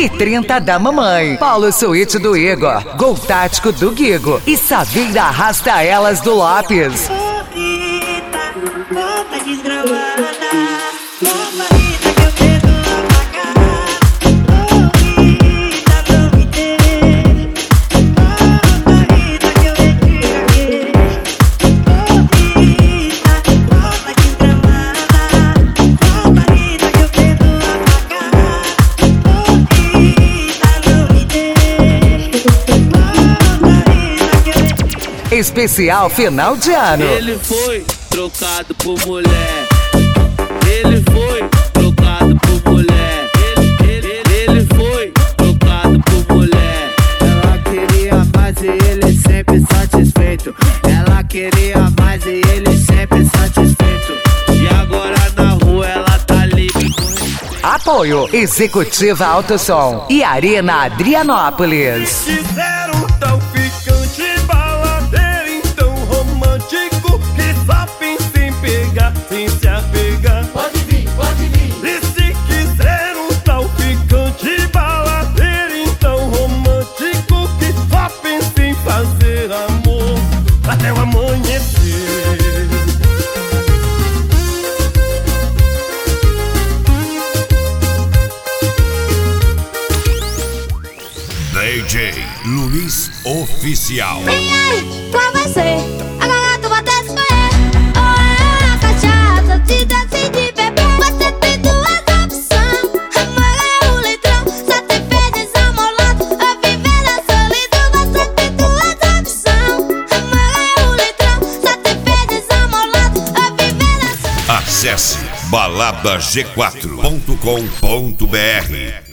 e 30 da mamãe. Paulo Suíte do Igor, Gol Tático do Guigo e Saveira Arrasta Elas do Lopes. Volta desgramada, especial final de ano. Ele foi trocado por mulher. Ele foi trocado por mulher. Ele foi trocado por mulher. Ela queria mais e ele sempre satisfeito. Ela queria mais e ele sempre satisfeito. E agora na rua ela tá livre. Apoio Executiva Alto Som e Arena Adrianópolis. Fizeram tão ficante, baladeiro então romântico, que só pensa em pegar, sem se apegar. Pode vir, pode vir. E se quiser um tal ficante, baladeiro então romântico, que só pensa em fazer amor até o amanhecer. DJ Luiz Oficial. E aí, com você, agora tu vai ter que escolher. Ou é a cachaça, te decide beber. Você tem duas opções, amor é um litrão. Só te fez desamolado, a viver na solidão. Você tem duas opções, amor é um litrão. Só te fez desamolado, a viver na solidão. Acesse baladag4.com.br